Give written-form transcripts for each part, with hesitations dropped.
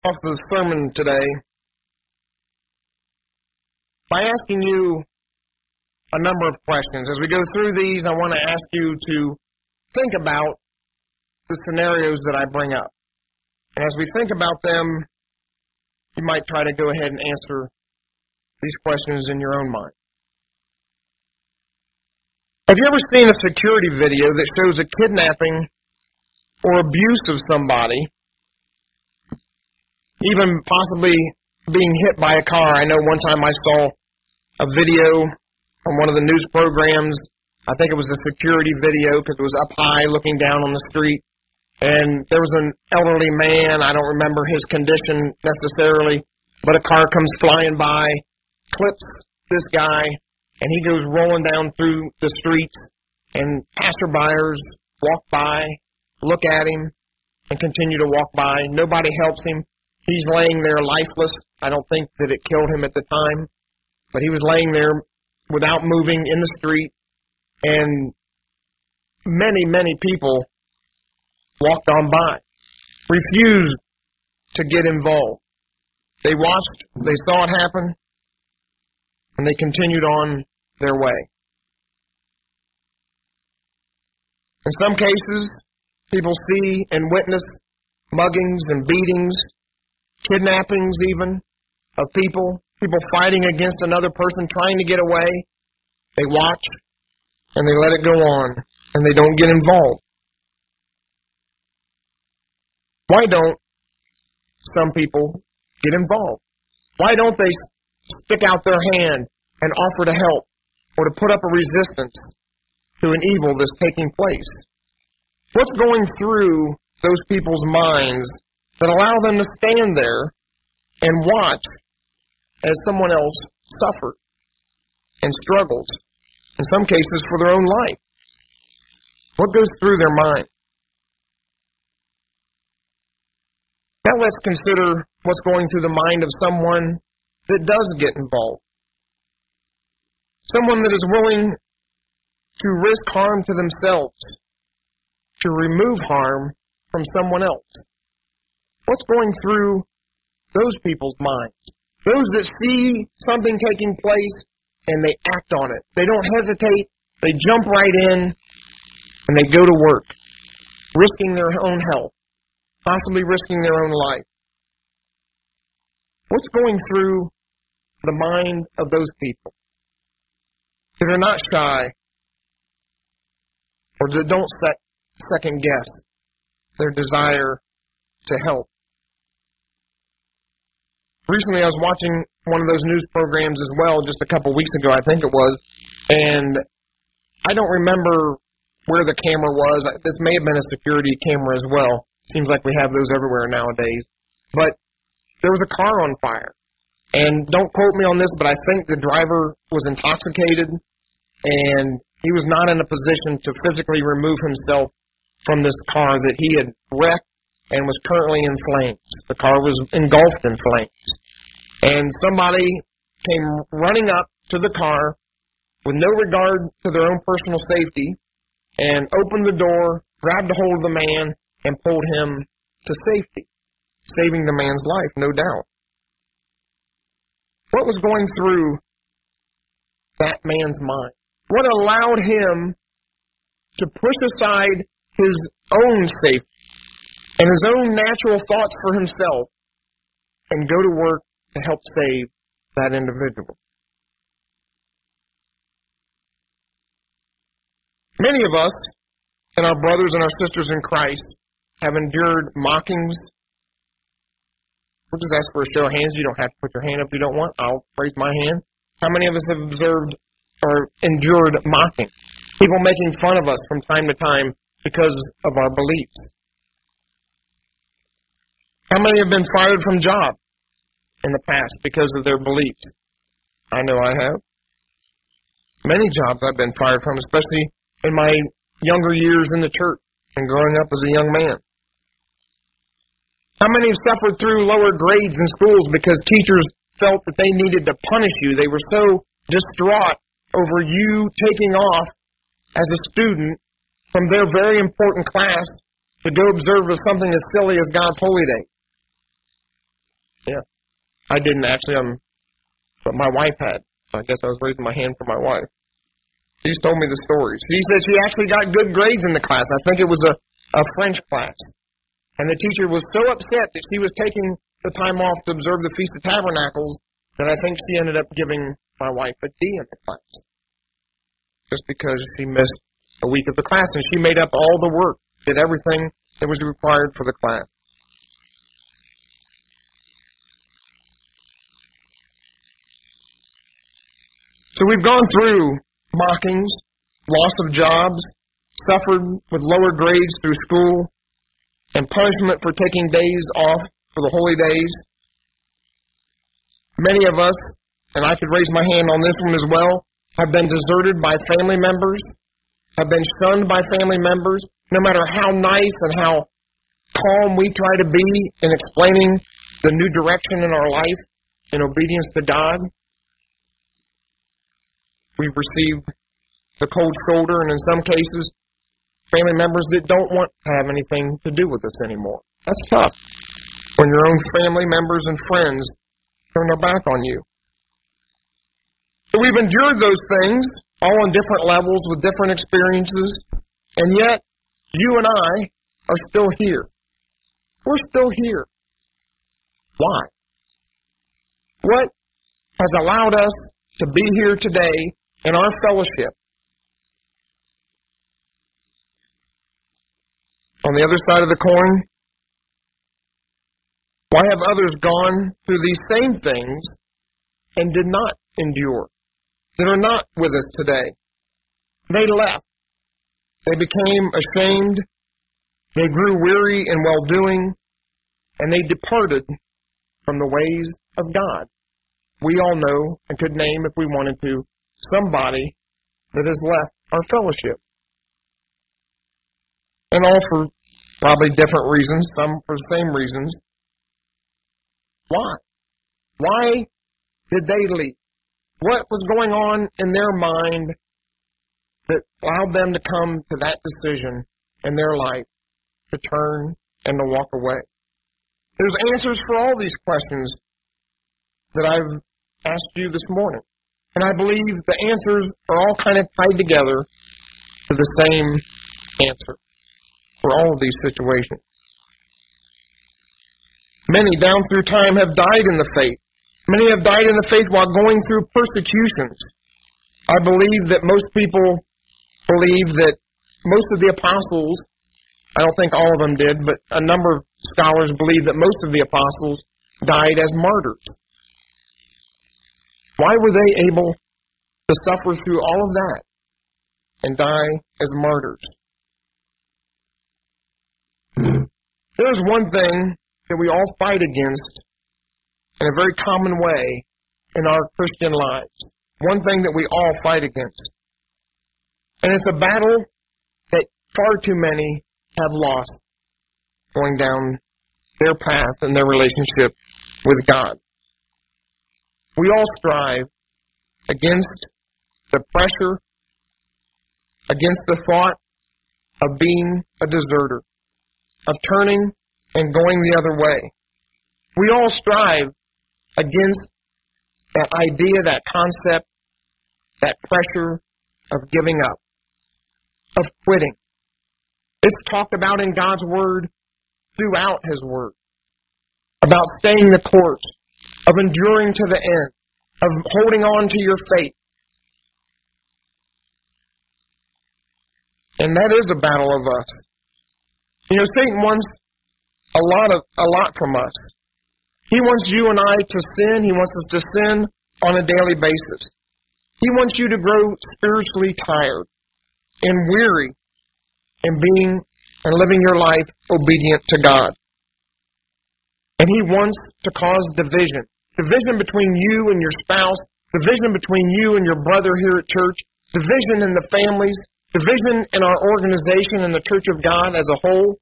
off the sermon today by asking you a number of questions. As we go through these, I want to ask you to think about the scenarios that I bring up. And as we think about them, you might try to go ahead and answer these questions in your own mind. Have you ever seen a security video that shows a kidnapping or abuse of somebody, even possibly being hit by a car? I know one time I saw a video on one of the news programs. I think it was a security video because it was up high looking down on the street. And there was an elderly man, I don't remember his condition necessarily, but a car comes flying by, clips this guy, and he goes rolling down through the streets, and passerbyers walk by, look at him, and continue to walk by. Nobody helps him. He's laying there lifeless. I don't think that it killed him at the time, but he was laying there without moving in the street, and many, many people walked on by, refused to get involved. They watched, they saw it happen, and they continued on their way. In some cases, people see and witness muggings and beatings, kidnappings even, of people fighting against another person, trying to get away. They watch, and they let it go on, and they don't get involved. Why don't some people get involved? Why don't they stick out their hand and offer to help or to put up a resistance to an evil that's taking place? What's going through those people's minds that allow them to stand there and watch as someone else suffers and struggles, in some cases for their own life? What goes through their mind? Now let's consider what's going through the mind of someone that does get involved. Someone that is willing to risk harm to themselves, to remove harm from someone else. What's going through those people's minds? Those that see something taking place and they act on it. They don't hesitate. They jump right in and they go to work, risking their own health, possibly risking their own life. What's going through the mind of those people that are not shy or that don't second guess their desire to help? Recently I was watching one of those news programs as well, just a couple weeks ago I think it was, and I don't remember where the camera was. This may have been a security camera as well. Seems like we have those everywhere nowadays. But there was a car on fire. And don't quote me on this, but I think the driver was intoxicated and he was not in a position to physically remove himself from this car that he had wrecked and was currently in flames. The car was engulfed in flames. And somebody came running up to the car with no regard to their own personal safety and opened the door, grabbed a hold of the man, and pulled him to safety, saving the man's life, no doubt. What was going through that man's mind? What allowed him to push aside his own safety and his own natural thoughts for himself and go to work to help save that individual? Many of us, and our brothers and our sisters in Christ, have endured mockings. We'll just ask for a show of hands. You don't have to put your hand up if you don't want. I'll raise my hand. How many of us have observed or endured mocking? People making fun of us from time to time because of our beliefs. How many have been fired from jobs in the past because of their beliefs? I know I have. Many jobs I've been fired from, especially in my younger years in the church and growing up as a young man. How many have suffered through lower grades in schools because teachers felt that they needed to punish you? They were so distraught over you taking off as a student from their very important class to go observe something as silly as God's Holy Day. Yeah. I didn't actually, but my wife had. I guess I was raising my hand for my wife. She's told me the stories. She said she actually got good grades in the class. I think it was a French class. And the teacher was so upset that she was taking the time off to observe the Feast of Tabernacles that I think she ended up giving my wife a D in the class. Just because she missed a week of the class. And she made up all the work, did everything that was required for the class. So we've gone through mockings, loss of jobs, suffered with lower grades through school, and punishment for taking days off for the holy days. Many of us, and I could raise my hand on this one as well, have been deserted by family members, have been shunned by family members, no matter how nice and how calm we try to be in explaining the new direction in our life in obedience to God. We've received the cold shoulder, and in some cases, family members that don't want to have anything to do with us anymore. That's tough when your own family members and friends turn their back on you. So we've endured those things, all on different levels with different experiences, and yet you and I are still here. We're still here. Why? What has allowed us to be here today in our fellowship? On the other side of the coin, why have others gone through these same things and did not endure, that are not with us today? They left. They became ashamed. They grew weary in well-doing, and they departed from the ways of God. We all know and could name, if we wanted to, somebody that has left our fellowship. And all for probably different reasons, some for the same reasons. Why? Why did they leave? What was going on in their mind that allowed them to come to that decision in their life to turn and to walk away? There's answers for all these questions that I've asked you this morning. And I believe the answers are all kind of tied together to the same answer for all of these situations. Many down through time have died in the faith. Many have died in the faith while going through persecutions. I believe that most people believe that most of the apostles, I don't think all of them did, but a number of scholars believe that most of the apostles died as martyrs. Why were they able to suffer through all of that and die as martyrs? There's one thing that we all fight against in a very common way in our Christian lives. One thing that we all fight against. And it's a battle that far too many have lost going down their path and their relationship with God. We all strive against the pressure, against the thought of being a deserter, of turning and going the other way. We all strive against that idea, that concept, that pressure of giving up, of quitting. It's talked about in God's Word throughout His Word, about staying the course, of enduring to the end, of holding on to your faith. And that is a battle of us. You know, Satan wants a lot from us. He wants you and I to sin. He wants us to sin on a daily basis. He wants you to grow spiritually tired and weary in being and living your life obedient to God. And he wants to cause division. Division between you and your spouse, division between you and your brother here at church, division in the families, division in our organization and the Church of God as a whole.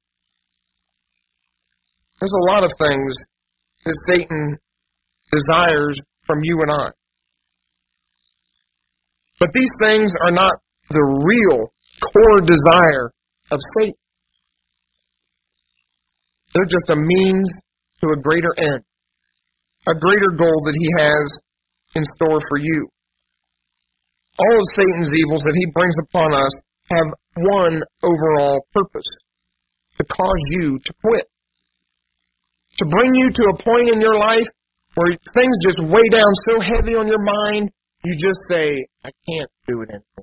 There's a lot of things that Satan desires from you and I. But these things are not the real core desire of Satan. They're just a means to a greater end. a greater goal that he has in store for you. All of Satan's evils that he brings upon us have one overall purpose: to cause you to quit. To bring you to a point in your life where things just weigh down so heavy on your mind, you just say, I can't do it anymore.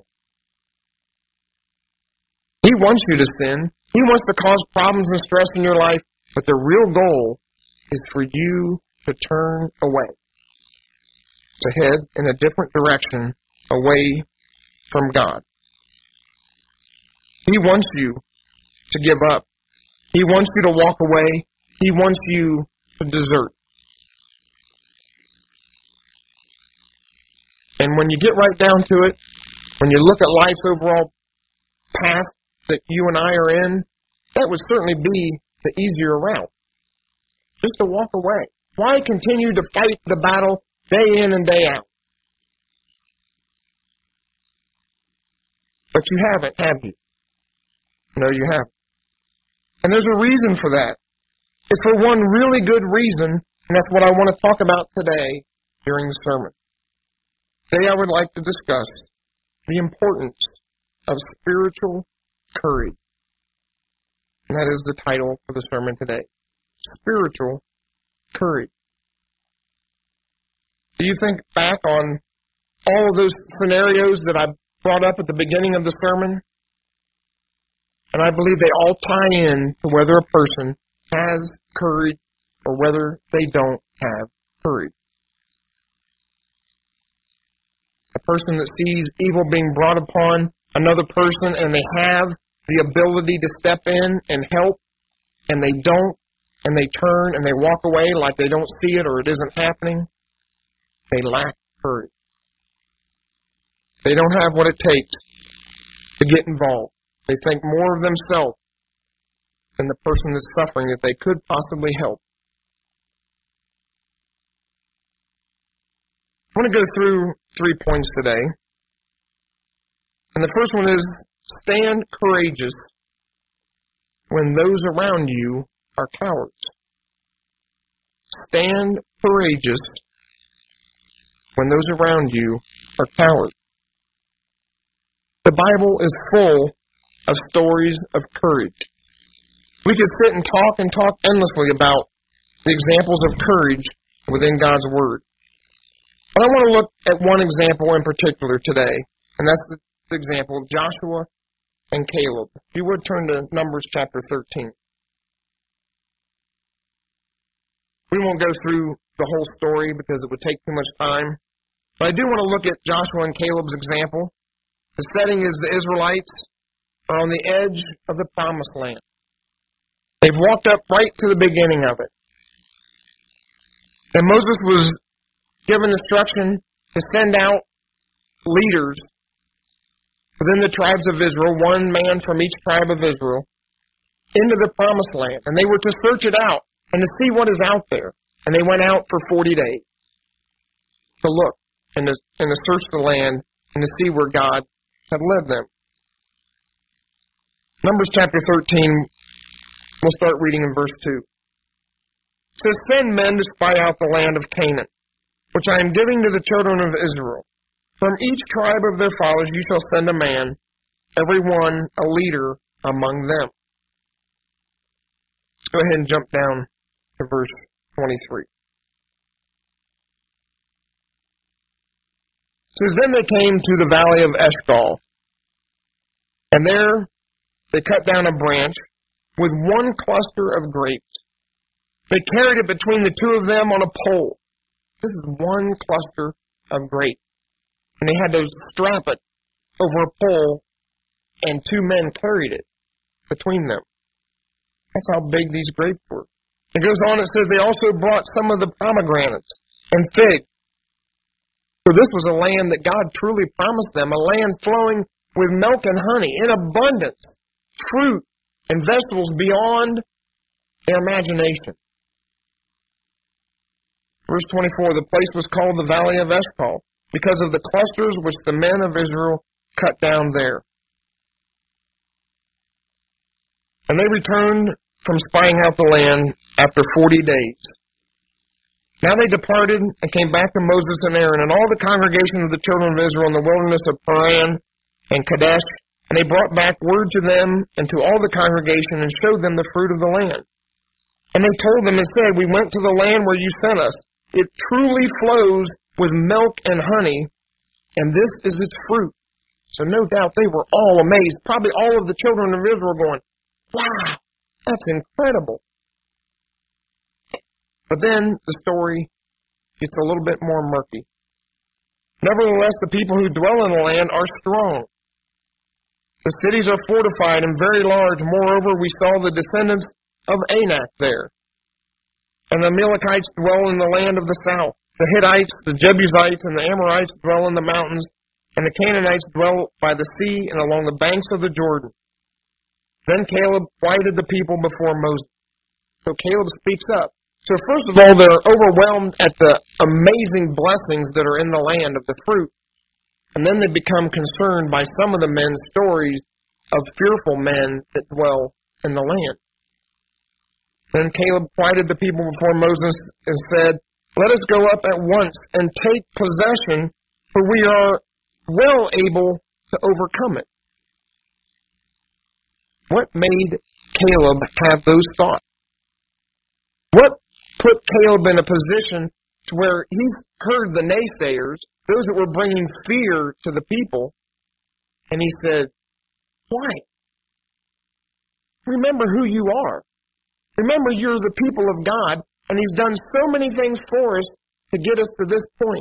He wants you to sin. He wants to cause problems and stress in your life, but the real goal is for you to turn away, to head in a different direction away from God. He wants you to give up. He wants you to walk away. He wants you to desert. And when you get right down to it, when you look at life's overall path that you and I are in, that would certainly be the easier route. Just to walk away. Why continue to fight the battle day in and day out? But you haven't, have you? No, you haven't. And there's a reason for that. It's for one really good reason, and that's what I want to talk about today during the sermon. Today I would like to discuss the importance of spiritual courage. And that is the title for the sermon today. Spiritual courage. Do you think back on all of those scenarios that I brought up at the beginning of the sermon? And I believe they all tie in to whether a person has courage or whether they don't have courage. A person that sees evil being brought upon another person and they have the ability to step in and help, and they don't, and they turn and they walk away like they don't see it or it isn't happening, they lack courage. They don't have what it takes to get involved. They think more of themselves than the person that's suffering that they could possibly help. I want to go through 3 points today. And the first one is, stand courageous when those around you are cowards. Stand courageous when those around you are cowards. The Bible is full of stories of courage. We could sit and talk endlessly about the examples of courage within God's Word. But I want to look at one example in particular today, and that's the example of Joshua and Caleb. If you would turn to Numbers chapter 13. We won't go through the whole story because it would take too much time, but I do want to look at Joshua and Caleb's example. The setting is the Israelites are on the edge of the promised land. They've walked up right to the beginning of it. And Moses was given instruction to send out leaders within the tribes of Israel, one man from each tribe of Israel, into the promised land. And they were to search it out and to see what is out there. And they went out for 40 days to look and to search the land and to see where God had led them. Numbers chapter 13, we'll start reading in verse 2. It says, send men to spy out the land of Canaan, which I am giving to the children of Israel. From each tribe of their fathers you shall send a man, every one a leader among them. Let's go ahead and jump down to verse 23. It says, then they came to the valley of Eshcol, and there they cut down a branch with one cluster of grapes. They carried it between the two of them on a pole. This is one cluster of grapes. And they had to strap it over a pole, and two men carried it between them. That's how big these grapes were. It goes on, it says they also brought some of the pomegranates and figs. So this was a land that God truly promised them, a land flowing with milk and honey in abundance, fruit and vegetables beyond their imagination. Verse 24, the place was called the Valley of Eshcol because of the clusters which the men of Israel cut down there. And they returned from spying out the land after 40 days. Now they departed and came back to Moses and Aaron and all the congregation of the children of Israel in the wilderness of Paran and Kadesh, and they brought back word to them and to all the congregation and showed them the fruit of the land. And they told them and said, "We went to the land where you sent us. It truly flows with milk and honey, and this is its fruit." So no doubt they were all amazed. Probably all of the children of Israel going, "Wow, that's incredible." But then the story gets a little bit more murky. Nevertheless, the people who dwell in the land are strong. The cities are fortified and very large. Moreover, we saw the descendants of Anak there. And the Amalekites dwell in the land of the south. The Hittites, the Jebusites, and the Amorites dwell in the mountains, and the Canaanites dwell by the sea and along the banks of the Jordan. Then Caleb quieted the people before Moses. So Caleb speaks up. So first of all, they're overwhelmed at the amazing blessings that are in the land of the fruit. And then they become concerned by some of the men's stories of fearful men that dwell in the land. Then Caleb quieted the people before Moses and said, "Let us go up at once and take possession, for we are well able to overcome it." What made Caleb have those thoughts? What put Caleb in a position to where he heard the naysayers, those that were bringing fear to the people, and he said, "Why? Remember who you are. Remember you're the people of God, and He's done so many things for us to get us to this point."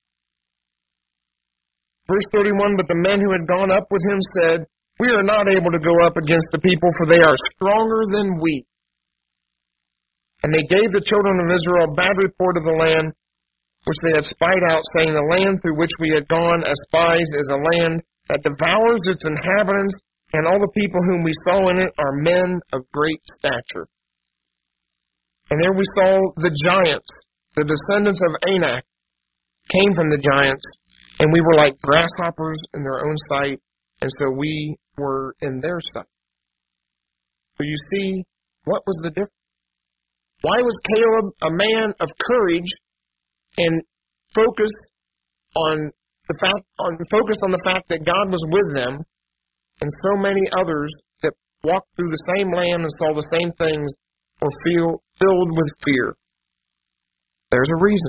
Verse 31, "But the men who had gone up with him said, 'We are not able to go up against the people, for they are stronger than we.' And they gave the children of Israel a bad report of the land which they had spied out, saying, 'The land through which we had gone as spies is a land that devours its inhabitants, and all the people whom we saw in it are men of great stature.' And there we saw the giants, the descendants of Anak, came from the giants, and we were like grasshoppers in their own sight, and so we were in their sight." So you see, what was the difference? Why was Caleb a man of courage and focused on the fact that God was with them, and so many others that walked through the same land and saw the same things were filled with fear? There's a reason.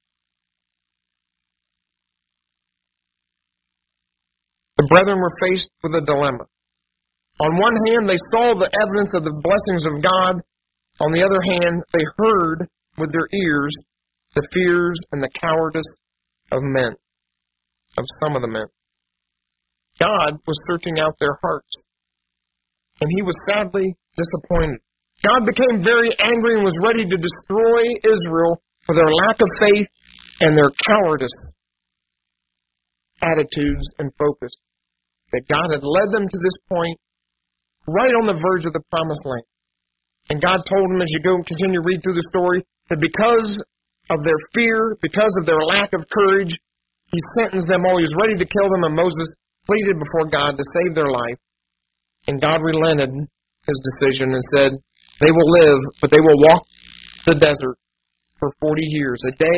The brethren were faced with a dilemma. On one hand, they saw the evidence of the blessings of God. On the other hand, they heard with their ears the fears and the cowardice of men, of some of the men. God was searching out their hearts, and He was sadly disappointed. God became very angry and was ready to destroy Israel for their lack of faith and their cowardice attitudes and focus. That God had led them to this point, right on the verge of the promised land. And God told them, as you go and continue to read through the story, that because of their fear, because of their lack of courage, He sentenced them all. He was ready to kill them, and Moses pleaded before God to save their life. And God relented His decision and said, "They will live, but they will walk the desert for 40 years.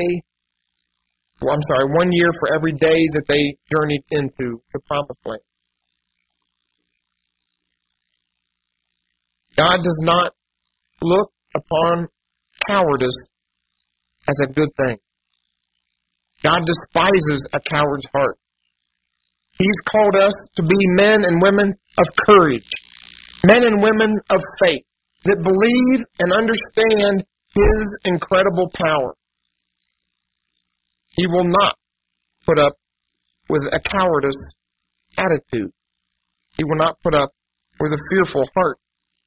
1 year for every day that they journeyed into the promised land." God does not look upon cowardice as a good thing. God despises a coward's heart. He's called us to be men and women of courage, men and women of faith that believe and understand His incredible power. He will not put up with a cowardice attitude. He will not put up with a fearful heart.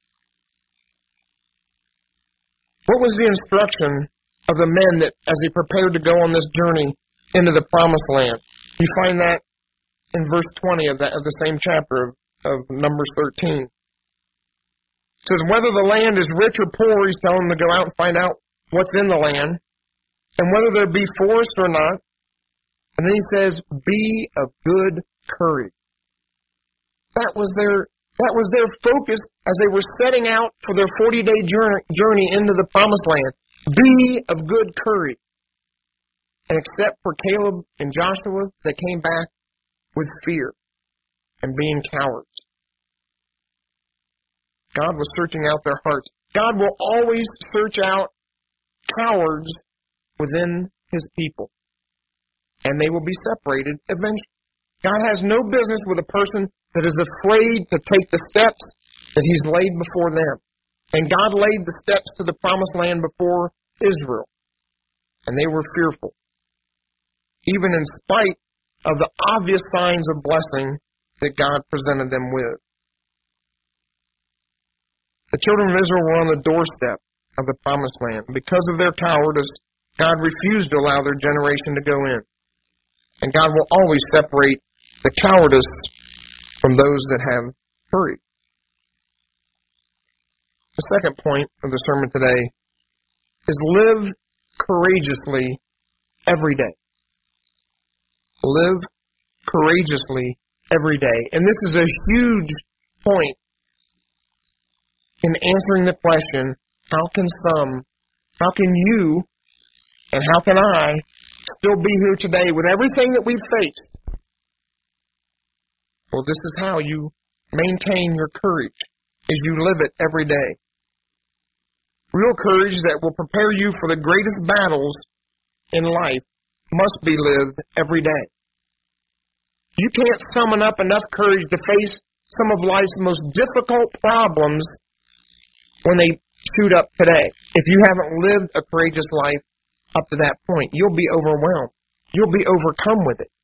What was the instruction of the men that, as they prepared to go on this journey into the promised land? You find that in verse 20 of the same chapter of Numbers 13. It says, "Whether the land is rich or poor," He's telling them to go out and find out what's in the land, "and whether there be forest or not." And then He says, "Be of good courage." That was their focus as they were setting out for their 40-day journey into the promised land. Be of good courage. And except for Caleb and Joshua, they came back with fear and being cowards. God was searching out their hearts. God will always search out cowards within His people. And they will be separated eventually. God has no business with a person that is afraid to take the steps that He's laid before them. And God laid the steps to the promised land before Israel. And they were fearful, even in spite of the obvious signs of blessing that God presented them with. The children of Israel were on the doorstep of the promised land. Because of their cowardice, God refused to allow their generation to go in. And God will always separate the cowardice from those that have courage. The second point of the sermon today is live courageously every day. Live courageously every day. And this is a huge point in answering the question, how can you, and how can I still be here today with everything that we've faced? Well, this is how you maintain your courage, as you live it every day. Real courage that will prepare you for the greatest battles in life must be lived every day. You can't summon up enough courage to face some of life's most difficult problems when they shoot up today. If you haven't lived a courageous life up to that point, you'll be overwhelmed. You'll be overcome with it.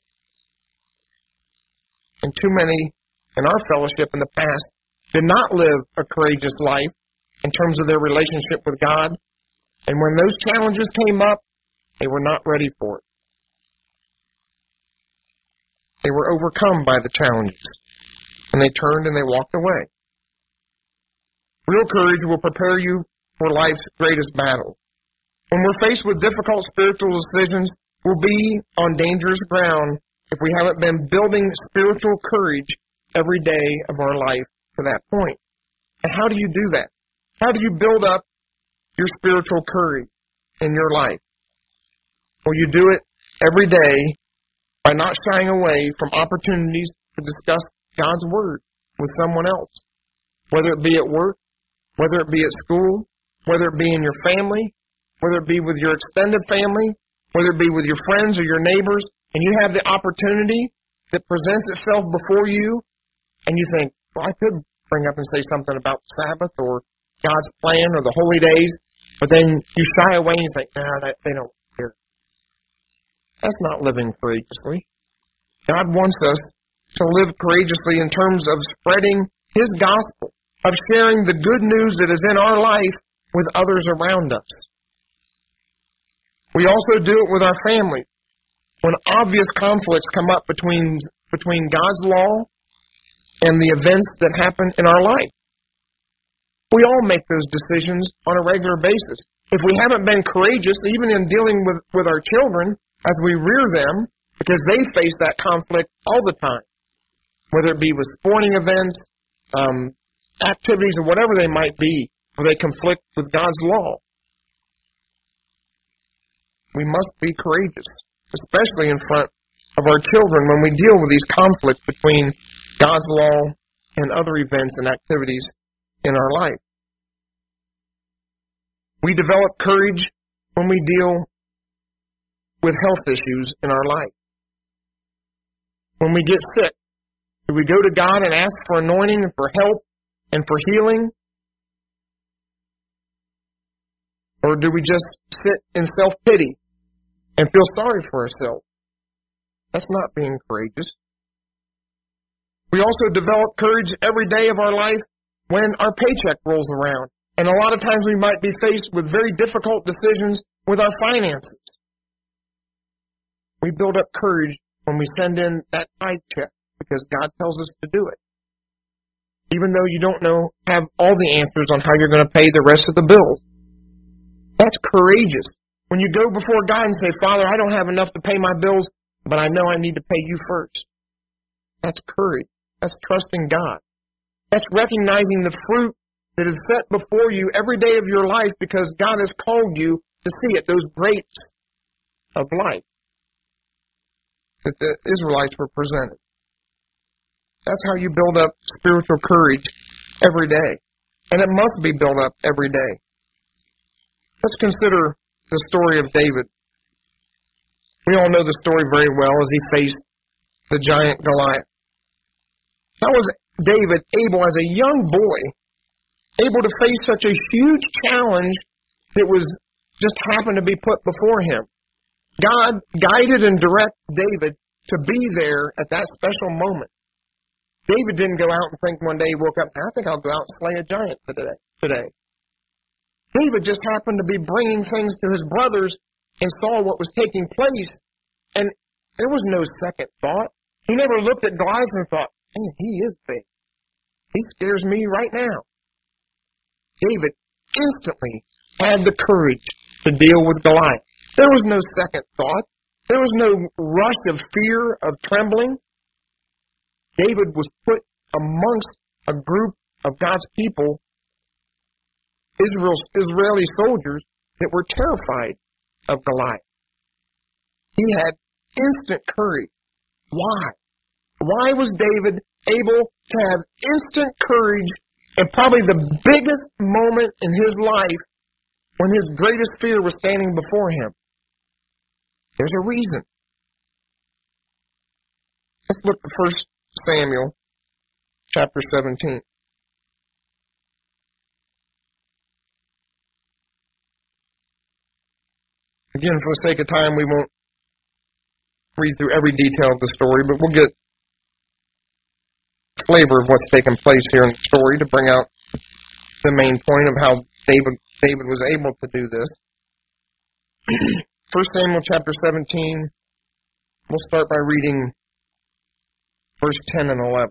And too many in our fellowship in the past did not live a courageous life in terms of their relationship with God. And when those challenges came up, they were not ready for it. They were overcome by the challenges. And they turned and they walked away. Real courage will prepare you for life's greatest battle. When we're faced with difficult spiritual decisions, we'll be on dangerous ground if we haven't been building spiritual courage every day of our life to that point. And how do you do that? How do you build up your spiritual courage in your life? Well, you do it every day by not shying away from opportunities to discuss God's Word with someone else, whether it be at work, whether it be at school, whether it be in your family, whether it be with your extended family, whether it be with your friends or your neighbors, and you have the opportunity that presents itself before you, and you think, well, I could bring up and say something about the Sabbath or God's plan or the holy days, but then you shy away and you think, they don't care. That's not living courageously. God wants us to live courageously in terms of spreading His gospel, of sharing the good news that is in our life with others around us. We also do it with our family. When obvious conflicts come up between God's law and the events that happen in our life. We all make those decisions on a regular basis. If we haven't been courageous, even in dealing with our children as we rear them, because they face that conflict all the time, whether it be with sporting events, activities, or whatever they might be, where they conflict with God's law. We must be courageous, especially in front of our children when we deal with these conflicts between God's law and other events and activities in our life. We develop courage when we deal with health issues in our life. When we get sick, do we go to God and ask for anointing and for help and for healing? Or do we just sit in self-pity and feel sorry for ourselves? That's not being courageous. We also develop courage every day of our life when our paycheck rolls around. And a lot of times we might be faced with very difficult decisions with our finances. We build up courage when we send in that tithe check because God tells us to do it. Even though you don't have all the answers on how you're going to pay the rest of the bills. That's courageous. When you go before God and say, Father, I don't have enough to pay my bills, but I know I need to pay you first. That's courage. That's trusting God. That's recognizing the fruit that is set before you every day of your life because God has called you to see it. Those grapes of life that the Israelites were presented. That's how you build up spiritual courage every day. And it must be built up every day. Let's consider the story of David. We all know the story very well as he faced the giant Goliath. How was David able, as a young boy, able to face such a huge challenge that was just happened to be put before him? God guided and directed David to be there at that special moment. David didn't go out and think one day he woke up, I think I'll go out and slay a giant today. David just happened to be bringing things to his brothers and saw what was taking place, and there was no second thought. He never looked at Goliath and thought, man, he is big. He scares me right now. David instantly had the courage to deal with Goliath. There was no second thought. There was no rush of fear, of trembling. David was put amongst a group of God's people, Israeli soldiers, that were terrified of Goliath. He had instant courage. Why? Why was David able to have instant courage in probably the biggest moment in his life when his greatest fear was standing before him? There's a reason. Let's look at 1 Samuel chapter 17. Again, for the sake of time, we won't read through every detail of the story, but we'll get a flavor of what's taken place here in the story to bring out the main point of how David was able to do this. 1 Samuel chapter 17, we'll start by reading verse 10 and 11.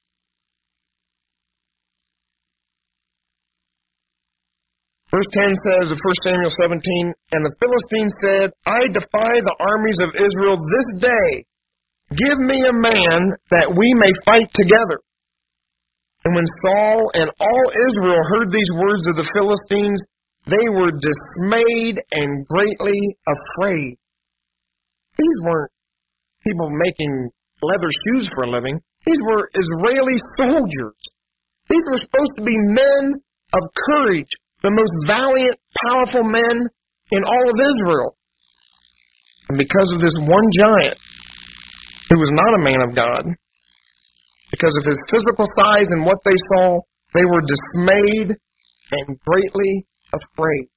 Verse 10 says of 1 Samuel 17, and the Philistine said, I defy the armies of Israel this day. Give me a man that we may fight together. And when Saul and all Israel heard these words of the Philistines, they were dismayed and greatly afraid. These weren't people making leather shoes for a living. These were Israeli soldiers. These were supposed to be men of courage, the most valiant, powerful men in all of Israel. And because of this one giant, who was not a man of God, because of his physical size and what they saw, they were dismayed and greatly afraid.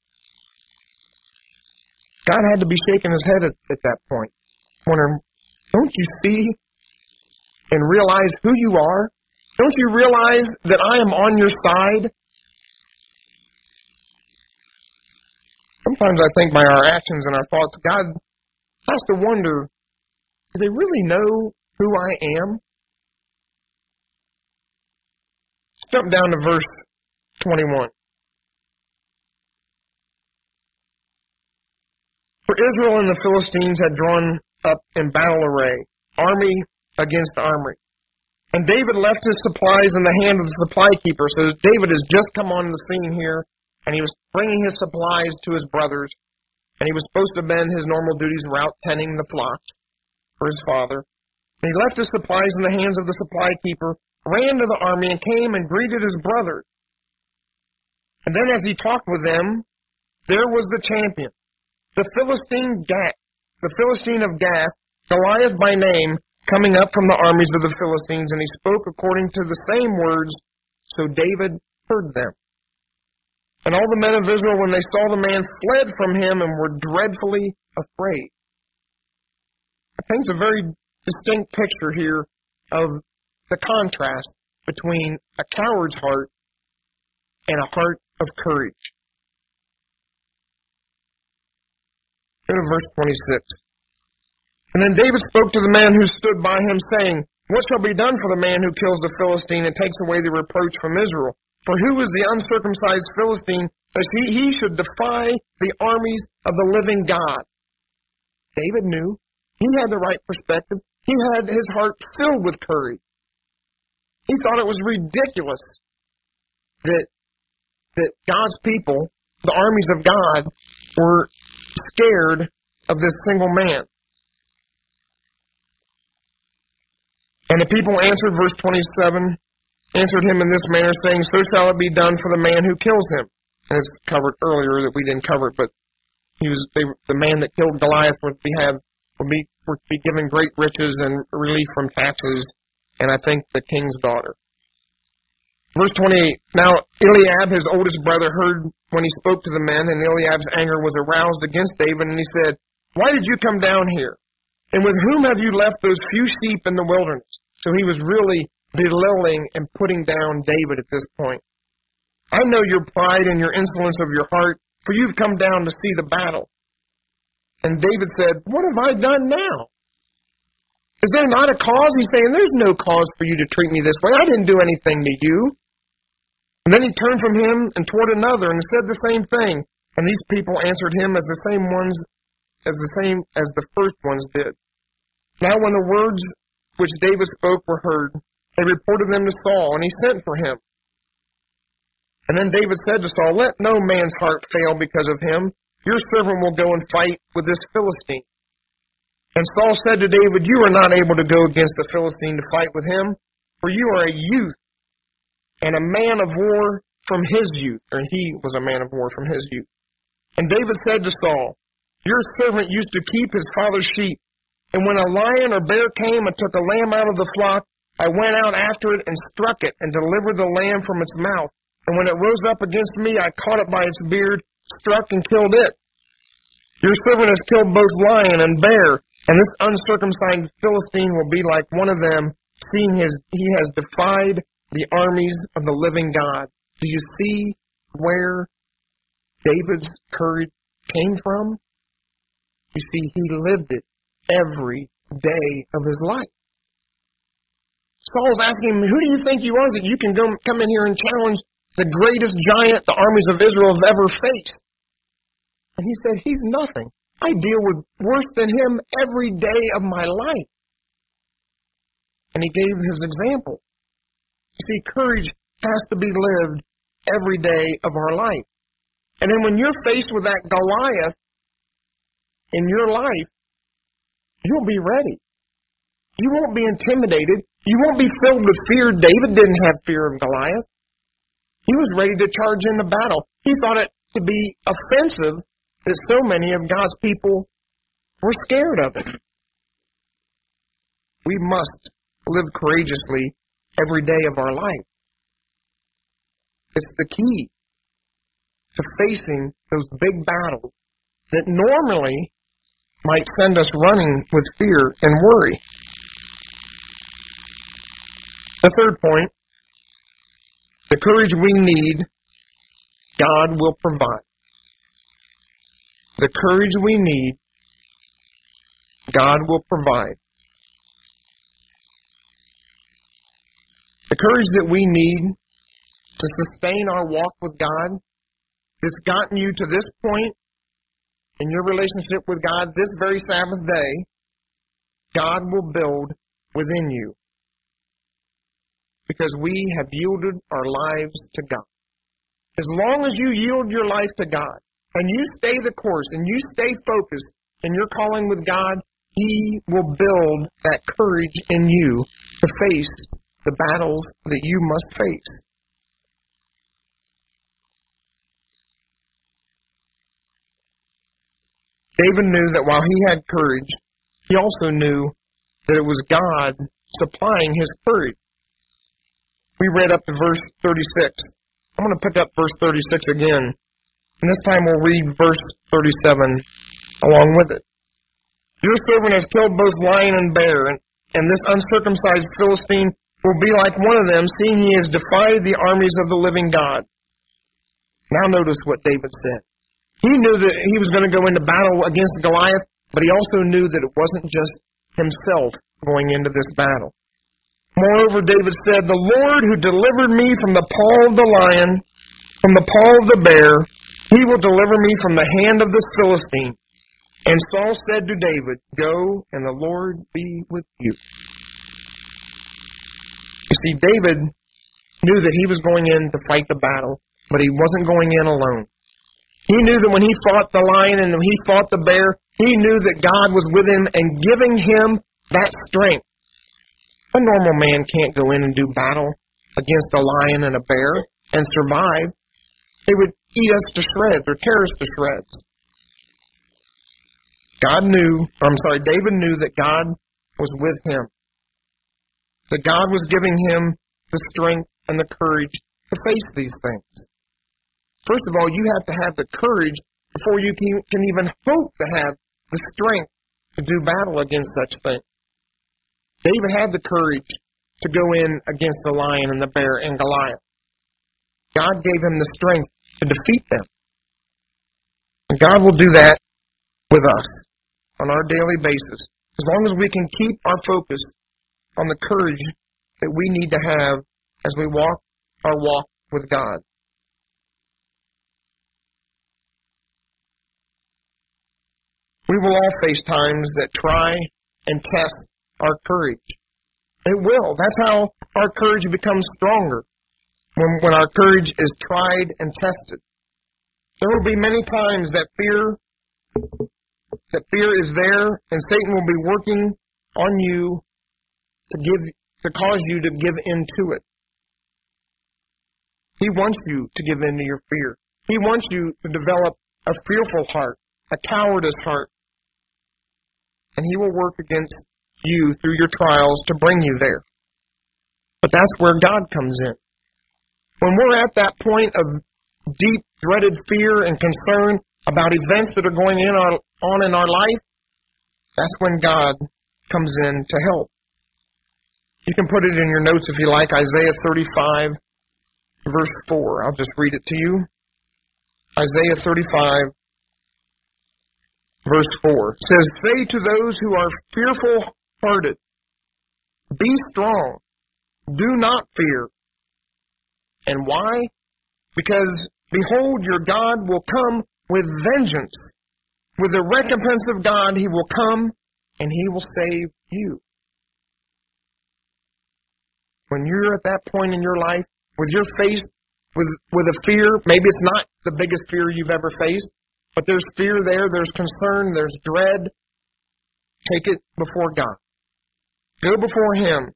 God had to be shaking his head at that point, wondering, don't you see and realize who you are? Don't you realize that I am on your side? Sometimes I think by our actions and our thoughts, God has to wonder, do they really know who I am? Let's jump down to verse 21. For Israel and the Philistines had drawn up in battle array, army against army. And David left his supplies in the hand of the supply keeper. So David has just come on the scene here, and he was bringing his supplies to his brothers, and he was supposed to bend his normal duties of out tending the flocks for his father. And he left his supplies in the hands of the supply keeper, ran to the army, and came and greeted his brothers. And then as he talked with them, there was the champion, the Philistine of Gath, Goliath by name, coming up from the armies of the Philistines, and he spoke according to the same words, so David heard them. And all the men of Israel, when they saw the man, fled from him and were dreadfully afraid. It paints a very distinct picture here of the contrast between a coward's heart and a heart of courage. Go to verse 26. And then David spoke to the man who stood by him, saying, What shall be done for the man who kills the Philistine and takes away the reproach from Israel? For who is the uncircumcised Philistine that he should defy the armies of the living God? David knew. He had the right perspective. He had his heart filled with courage. He thought it was ridiculous that God's people, the armies of God, were scared of this single man. And the people answered, verse 27, answered him in this manner, saying, so shall it be done for the man who kills him. And it's covered earlier that we didn't cover it, but the man that killed Goliath would be given great riches and relief from taxes, and I think the king's daughter. Verse 28, now Eliab, his oldest brother, heard when he spoke to the men, and Eliab's anger was aroused against David, and he said, why did you come down here? And with whom have you left those few sheep in the wilderness? So he was really belittling and putting down David at this point. I know your pride and your insolence of your heart, for you've come down to see the battle. And David said, what have I done now? Is there not a cause? He's saying, there's no cause for you to treat me this way. I didn't do anything to you. And then he turned from him and toward another and said the same thing. And these people answered him as the same as the first ones did. Now when the words which David spoke were heard, they reported them to Saul, and he sent for him. And then David said to Saul, let no man's heart fail because of him. Your servant will go and fight with this Philistine. And Saul said to David, you are not able to go against the Philistine to fight with him, for you are a youth and a man of war from his youth. Or he was a man of war from his youth. And David said to Saul, your servant used to keep his father's sheep. And when a lion or bear came and took a lamb out of the flock, I went out after it and struck it and delivered the lamb from its mouth. And when it rose up against me, I caught it by its beard, struck and killed it. Your servant has killed both lion and bear, and this uncircumcised Philistine will be like one of them, seeing he has defied the armies of the living God. Do you see where David's courage came from? You see, he lived it every day of his life. Saul's asking him, who do you think you are that you can come in here and challenge the greatest giant the armies of Israel have ever faced? And he said, he's nothing. I deal with worse than him every day of my life. And he gave his example. You see, courage has to be lived every day of our life. And then when you're faced with that Goliath in your life, you'll be ready. You won't be intimidated. You won't be filled with fear. David didn't have fear of Goliath. He was ready to charge into battle. He thought it to be offensive that so many of God's people were scared of it. We must live courageously every day of our life. It's the key to facing those big battles that normally might send us running with fear and worry. The third point, the courage we need, God will provide. The courage we need, God will provide. The courage that we need to sustain our walk with God, that's gotten you to this point in your relationship with God this very Sabbath day, God will build within you. Because we have yielded our lives to God. As long as you yield your life to God, and you stay the course, and you stay focused in your calling with God, He will build that courage in you to face the battles that you must face. David knew that while he had courage, he also knew that it was God supplying his courage. We read up to verse 36. I'm going to pick up verse 36 again. And this time we'll read verse 37 along with it. Your servant has killed both lion and bear, and this uncircumcised Philistine will be like one of them, seeing he has defied the armies of the living God. Now notice what David said. He knew that he was going to go into battle against Goliath, but he also knew that it wasn't just himself going into this battle. Moreover, David said, the Lord who delivered me from the paw of the lion, from the paw of the bear, He will deliver me from the hand of this Philistine. And Saul said to David, go, and the Lord be with you. You see, David knew that he was going in to fight the battle, but he wasn't going in alone. He knew that when he fought the lion and when he fought the bear, He knew that God was with him and giving him that strength. A normal man can't go in and do battle against a lion and a bear and survive. They would eat us to shreds or tear us to shreds. David knew that God was with him. That God was giving him the strength and the courage to face these things. First of all, you have to have the courage before you can even hope to have the strength to do battle against such things. David had the courage to go in against the lion and the bear and Goliath. God gave him the strength to defeat them. And God will do that with us on our daily basis, as long as we can keep our focus on the courage that we need to have as we walk our walk with God. We will all face times that try and test our courage. It will. That's how our courage becomes stronger, when our courage is tried and tested. There will be many times that fear is there, and Satan will be working on you to cause you to give in to it. He wants you to give in to your fear. He wants you to develop a fearful heart, a cowardice heart. And he will work against you through your trials to bring you there. But that's where God comes in. When we're at that point of deep, dreaded fear and concern about events that are going on in our life, that's when God comes in to help. You can put it in your notes if you like, Isaiah 35, verse 4. I'll just read it to you. Isaiah 35, verse 4. It says, "Say to those who are fearful-hearted, be strong, do not fear." And why? Because, behold, your God will come with vengeance. With the recompense of God, he will come and he will save you. When you're at that point in your life, with your face, with a fear, maybe it's not the biggest fear you've ever faced, but there's fear there, there's concern, there's dread, take it before God. Go before him.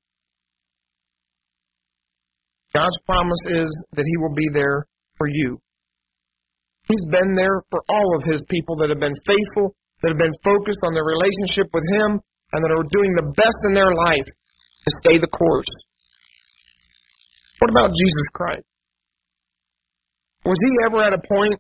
God's promise is that he will be there for you. He's been there for all of his people that have been faithful, that have been focused on their relationship with him, and that are doing the best in their life to stay the course. What about Jesus Christ? Was he ever at a point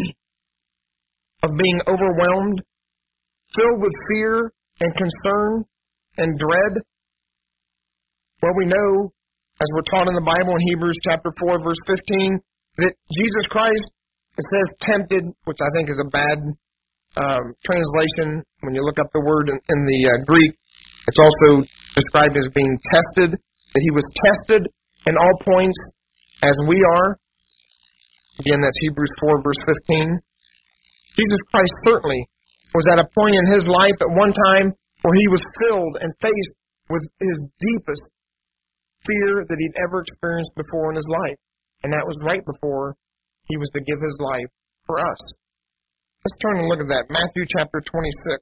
of being overwhelmed, filled with fear and concern and dread? Well, we know, as we're taught in the Bible in Hebrews chapter 4, verse 15, that Jesus Christ, it says tempted, which I think is a bad translation. When you look up the word in the Greek, it's also described as being tested, that he was tested in all points as we are. Again, that's Hebrews 4, verse 15. Jesus Christ certainly was at a point in his life at one time where he was filled and faced with his deepest fear that he'd ever experienced before in his life. And that was right before he was to give his life for us. Let's turn and look at that. Matthew chapter 26.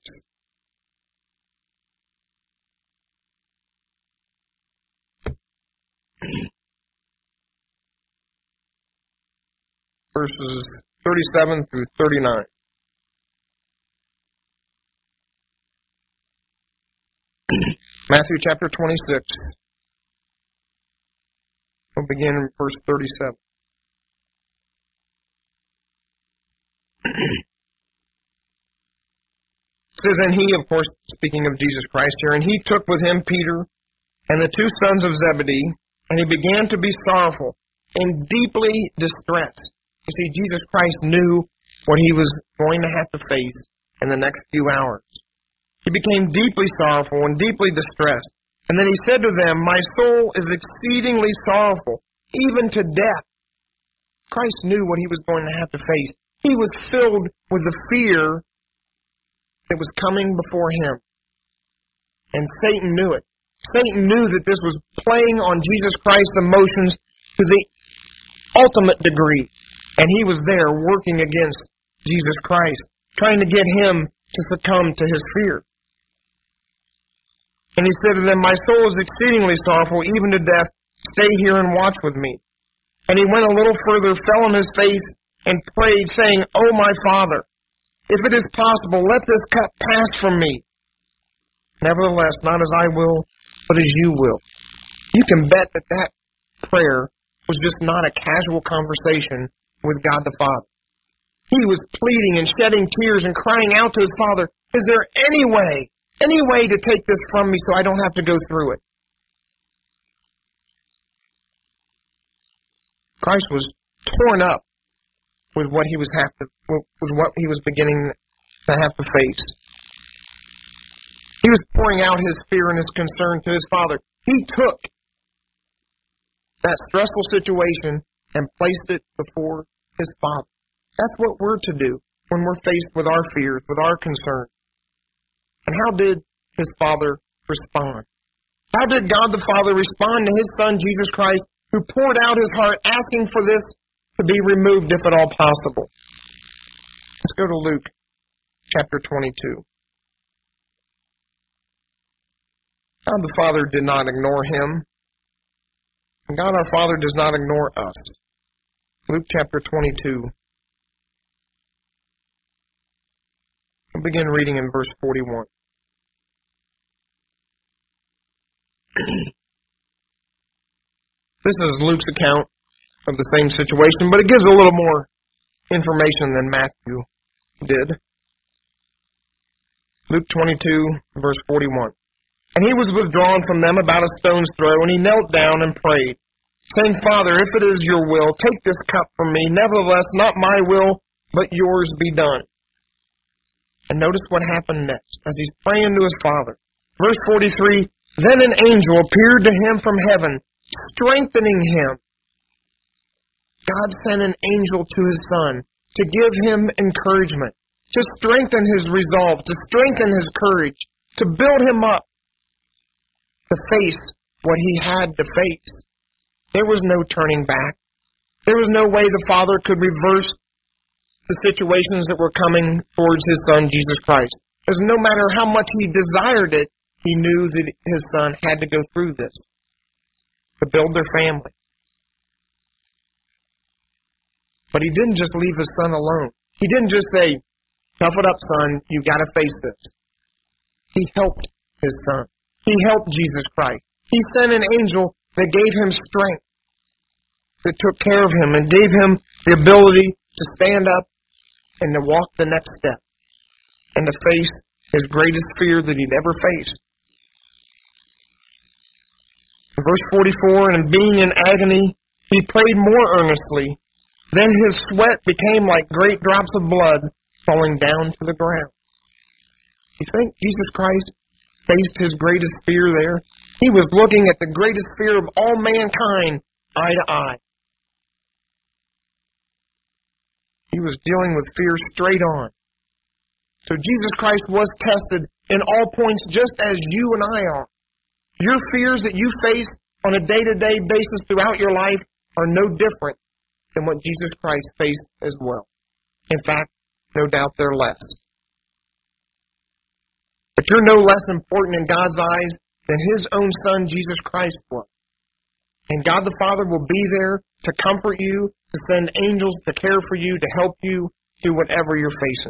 Verses 37 through 39. Matthew chapter 26. We'll begin in verse 37. It says, and he, of course, speaking of Jesus Christ here, and he took with him Peter and the two sons of Zebedee, and he began to be sorrowful and deeply distressed. You see, Jesus Christ knew what he was going to have to face in the next few hours. He became deeply sorrowful and deeply distressed. And then he said to them, my soul is exceedingly sorrowful, even to death. Christ knew what he was going to have to face. He was filled with the fear that was coming before him. And Satan knew it. Satan knew that this was playing on Jesus Christ's emotions to the ultimate degree. And he was there working against Jesus Christ, trying to get him to succumb to his fear. And he said to them, "My soul is exceedingly sorrowful, even to death. Stay here and watch with me." And he went a little further, fell on his face, and prayed, saying, "O my Father, if it is possible, let this cup pass from me. Nevertheless, not as I will, but as you will." You can bet that that prayer was just not a casual conversation with God the Father. He was pleading and shedding tears and crying out to his Father, "Is there any way to take this from me so I don't have to go through it?" Christ was torn up with what he was beginning to have to face. He was pouring out his fear and his concern to his Father. He took that stressful situation and placed it before his Father. That's what we're to do when we're faced with our fears, with our concerns. And how did his Father respond? How did God the Father respond to his Son, Jesus Christ, who poured out his heart asking for this to be removed if at all possible? Let's go to Luke chapter 22. God the Father did not ignore him, and God our Father does not ignore us. Luke chapter 22. We'll begin reading in verse 41. This is Luke's account of the same situation, but it gives a little more information than Matthew did. Luke 22, verse 41. And he was withdrawn from them about a stone's throw, and he knelt down and prayed, saying, "Father, if it is your will, take this cup from me. Nevertheless, not my will, but yours be done." And notice what happened next as he's praying to his Father. Verse 43, "Then an angel appeared to him from heaven, strengthening him." God sent an angel to his Son to give him encouragement, to strengthen his resolve, to strengthen his courage, to build him up, to face what he had to face. There was no turning back. There was no way the Father could reverse the situations that were coming towards his Son, Jesus Christ. Because no matter how much he desired it, he knew that his Son had to go through this to build their family. But he didn't just leave his Son alone. He didn't just say, "Tough it up, son, you got to face this." He helped his Son. He helped Jesus Christ. He sent an angel that gave him strength, that took care of him and gave him the ability to stand up and to walk the next step and to face his greatest fear that he'd ever faced. In verse 44, "And being in agony, he prayed more earnestly. Then his sweat became like great drops of blood falling down to the ground." You think Jesus Christ faced his greatest fear there? He was looking at the greatest fear of all mankind eye to eye. He was dealing with fear straight on. So Jesus Christ was tested in all points just as you and I are. Your fears that you face on a day-to-day basis throughout your life are no different than what Jesus Christ faced as well. In fact, no doubt they're less. But you're no less important in God's eyes than his own Son, Jesus Christ, was. And God the Father will be there to comfort you, to send angels to care for you, to help you through whatever you're facing.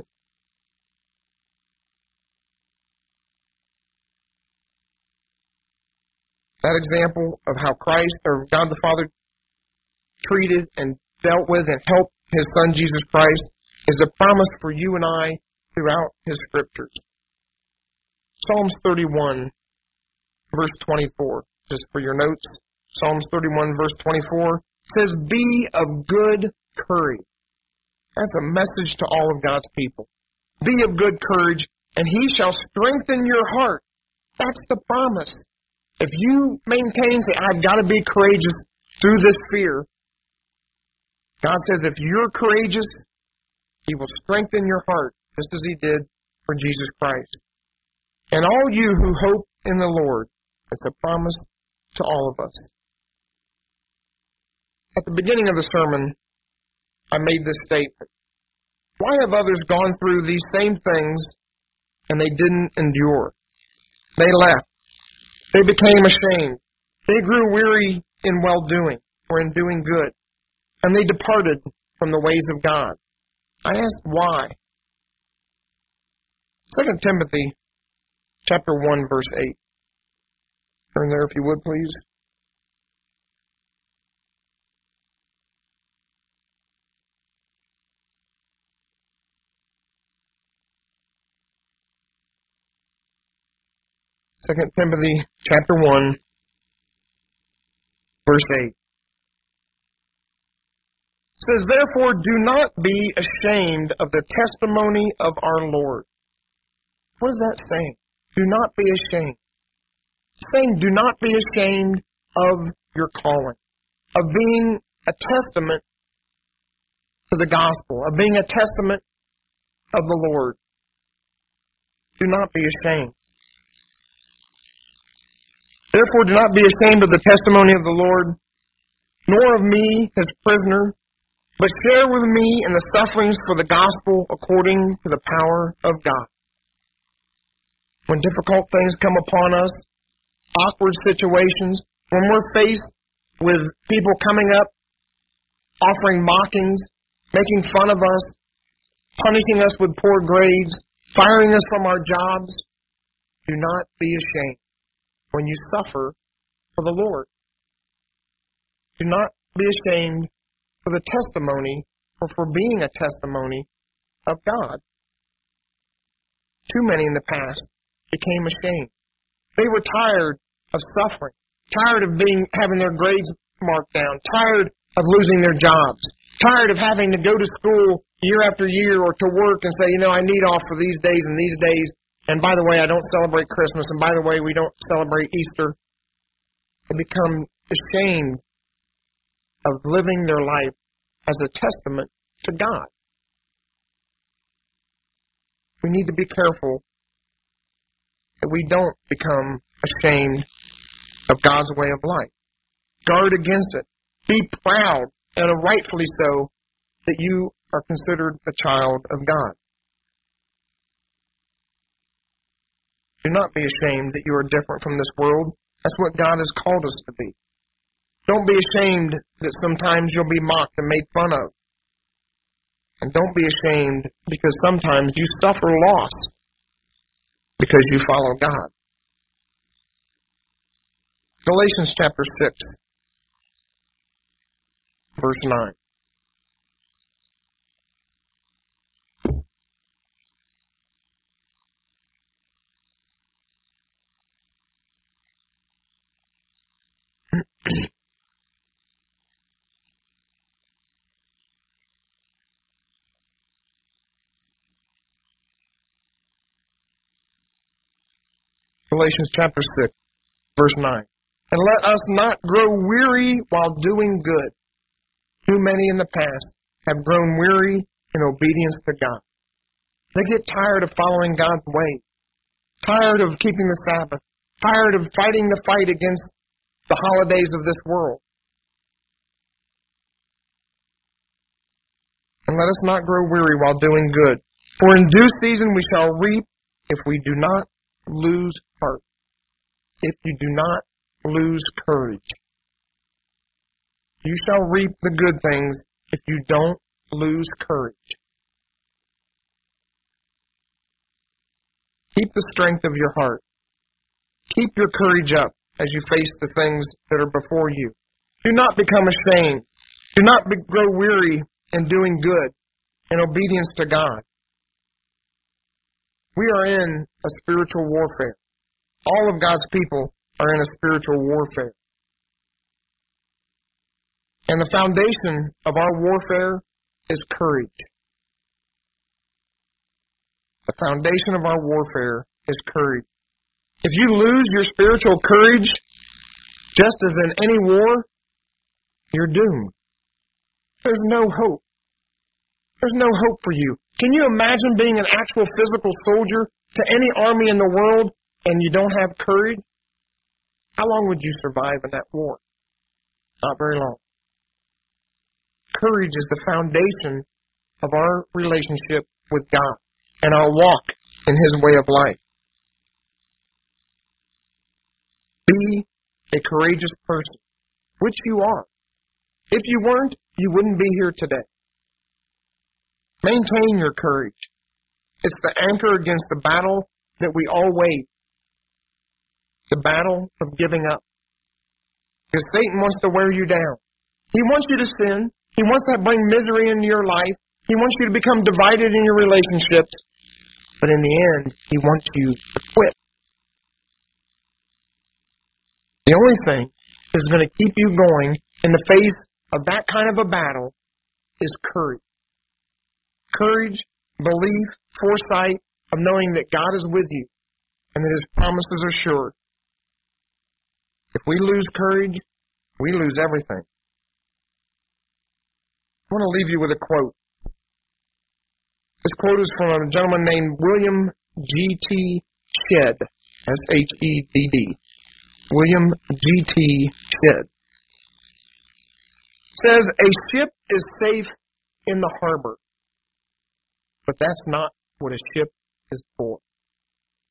That example of how Christ, or God the Father, treated and dealt with and helped his Son, Jesus Christ, is a promise for you and I throughout his Scriptures. Psalms 31, verse 24, just for your notes. Psalms 31, verse 24, says, "Be of good courage." That's a message to all of God's people. Be of good courage, and he shall strengthen your heart. That's the promise. If you maintain, say, "I've got to be courageous through this fear," God says if you're courageous, he will strengthen your heart, just as he did for Jesus Christ. And all you who hope in the Lord, it's a promise to all of us. At the beginning of the sermon, I made this statement. Why have others gone through these same things and they didn't endure. They left. They became ashamed. They grew weary in well-doing, or in doing good, and they departed from the ways of God. I asked why. 2 Timothy chapter 1, verse 8. Turn there if you would, please. Second Timothy chapter 1, verse 8. It says, "Therefore do not be ashamed of the testimony of our Lord." What is that saying? Do not be ashamed. It's saying do not be ashamed of your calling, of being a testament to the gospel, of being a testament of the Lord. Do not be ashamed. Therefore do not be ashamed of the testimony of the Lord, nor of me, his prisoner, but share with me in the sufferings for the gospel according to the power of God. When difficult things come upon us, awkward situations, when we're faced with people coming up, offering mockings, making fun of us, punishing us with poor grades, firing us from our jobs, do not be ashamed when you suffer for the Lord. Do not be ashamed for the testimony, or for being a testimony of God. Too many in the past became ashamed. They were tired of suffering, tired of having their grades marked down, tired of losing their jobs, tired of having to go to school year after year or to work and say, I need off for these days and these days. And by the way, I don't celebrate Christmas. And by the way, we don't celebrate Easter. They become ashamed of living their life as a testament to God. We need to be careful that we don't become ashamed of God's way of life. Guard against it. Be proud, and rightfully so, that you are considered a child of God. Do not be ashamed that you are different from this world. That's what God has called us to be. Don't be ashamed that sometimes you'll be mocked and made fun of. And don't be ashamed because sometimes you suffer loss because you follow God. Galatians chapter 6, verse 9. Galatians chapter 6, verse 9. And let us not grow weary while doing good. Too many in the past have grown weary in obedience to God. They get tired of following God's way, tired of keeping the Sabbath, tired of fighting the fight against the holidays of this world. And let us not grow weary while doing good. For in due season we shall reap if we do not lose heart. If you do not lose courage. You shall reap the good things if you don't lose courage. Keep the strength of your heart. Keep your courage up as you face the things that are before you. Do not become ashamed. Do not grow weary in doing good in obedience to God. We are in a spiritual warfare. All of God's people are in a spiritual warfare. And the foundation of our warfare is courage. The foundation of our warfare is courage. If you lose your spiritual courage, just as in any war, you're doomed. There's no hope. There's no hope for you. Can you imagine being an actual physical soldier to any army in the world and you don't have courage? How long would you survive in that war? Not very long. Courage is the foundation of our relationship with God and our walk in His way of life. Be a courageous person, which you are. If you weren't, you wouldn't be here today. Maintain your courage. It's the anchor against the battle that we all wage. The battle of giving up. Because Satan wants to wear you down. He wants you to sin. He wants to bring misery into your life. He wants you to become divided in your relationships. But in the end, He wants you to quit. The only thing that's going to keep you going in the face of that kind of a battle is courage. Courage, belief, foresight of knowing that God is with you and that His promises are sure. If we lose courage, we lose everything. I want to leave you with a quote. This quote is from a gentleman named William G.T. Shedd, S-H-E-D-D. William G.T. Shedd. Says, a ship is safe in the harbor, but that's not what a ship is for.